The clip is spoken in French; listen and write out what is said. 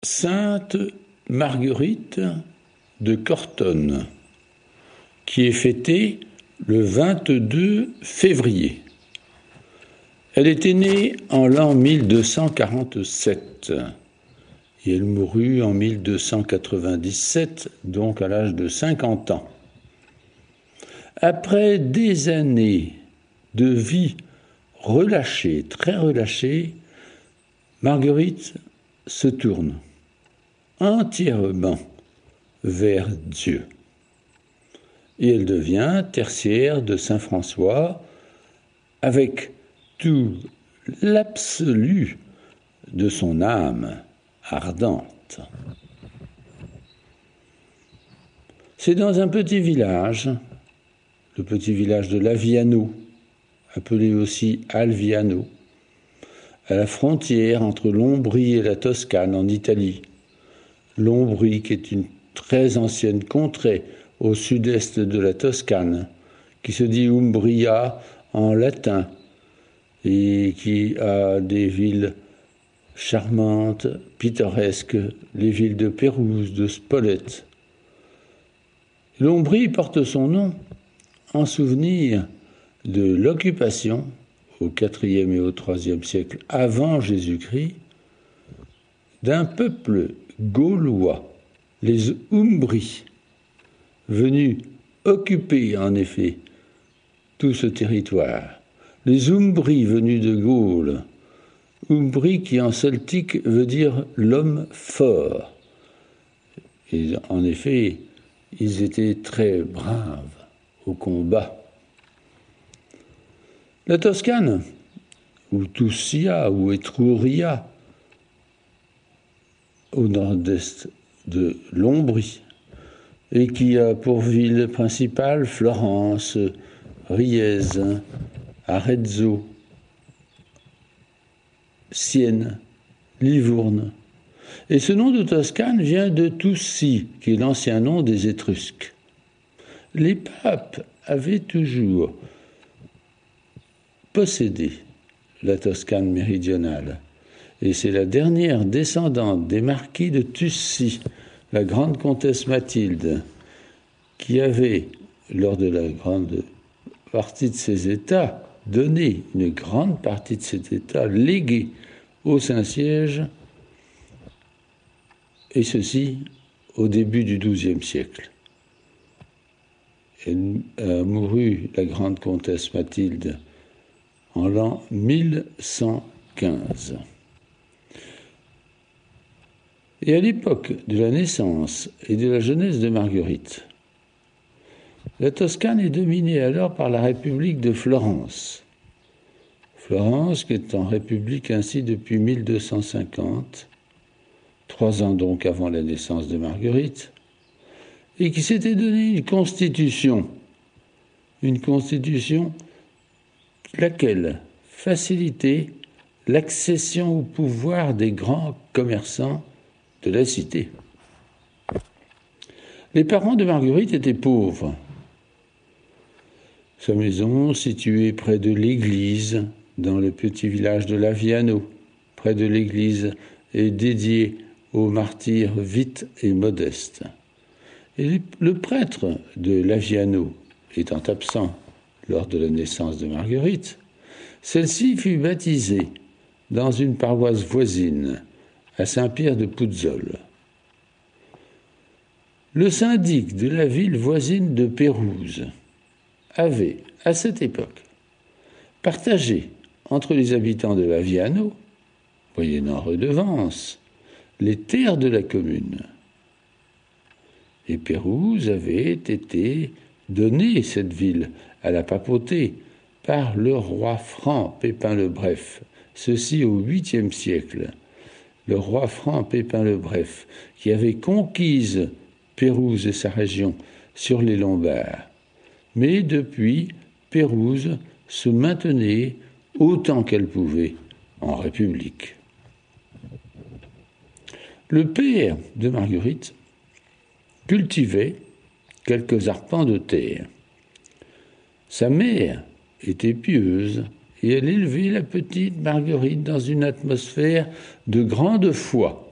Sainte Marguerite de Cortone, qui est fêtée le 22 février. Elle était née en l'an 1247 et elle mourut en 1297, donc à l'âge de 50 ans. Après des années de vie relâchée, très relâchée, Marguerite se tourne entièrement vers Dieu. Et elle devient tertiaire de Saint François avec tout l'absolu de son âme ardente. C'est dans un petit village, le petit village de Laviano, appelé aussi Alviano, à la frontière entre l'Ombrie et la Toscane en Italie. L'Ombrie, qui est une très ancienne contrée au sud-est de la Toscane, qui se dit Umbria en latin, et qui a des villes charmantes, pittoresques, les villes de Pérouse, de Spolète. L'Ombrie porte son nom en souvenir de l'occupation au IVe et au IIIe siècle avant Jésus-Christ d'un peuple gaulois, les Umbri, venus occuper en effet tout ce territoire. Les Umbri venus de Gaule, Umbri qui en celtique veut dire l'homme fort. Et en effet, ils étaient très braves au combat. La Toscane, ou Tuscia, ou Etruria, au nord-est de l'Ombrie, et qui a pour ville principale Florence, Riese, Arezzo, Sienne, Livourne. Et ce nom de Toscane vient de Tusci, qui est l'ancien nom des Étrusques. Les papes avaient toujours possédé la Toscane méridionale. Et c'est la dernière descendante des marquis de Tusci, la grande comtesse Mathilde, qui avait, lors de la grande partie de ses États, donné une grande partie de ses États légués au Saint-Siège, et ceci au début du XIIe siècle. Elle a mouru, la grande comtesse Mathilde, en l'an 1115. Et à l'époque de la naissance et de la jeunesse de Marguerite, la Toscane est dominée alors par la République de Florence. Florence qui est en République ainsi depuis 1250, 3 ans donc avant la naissance de Marguerite, et qui s'était donné une constitution laquelle facilitait l'accession au pouvoir des grands commerçants de la cité. Les parents de Marguerite étaient pauvres. Sa maison, située près de l'église, dans le petit village de Laviano, près de l'église, est dédiée aux martyrs Vite et Modeste. Et le prêtre de Laviano étant absent lors de la naissance de Marguerite, celle-ci fut baptisée dans une paroisse voisine, à Saint-Pierre de Pouzzole. Le syndic de la ville voisine de Pérouse avait, à cette époque, partagé entre les habitants de Laviano, moyennant redevance, les terres de la commune. Et Pérouse avait été donnée, cette ville, à la papauté, par le roi franc Pépin le Bref, ceci au 8e siècle. Le roi franc Pépin le Bref, qui avait conquise Pérouse et sa région sur les Lombards. Mais depuis, Pérouse se maintenait autant qu'elle pouvait en République. Le père de Marguerite cultivait quelques arpents de terre. Sa mère était pieuse et elle élevait la petite Marguerite dans une atmosphère de grande foi.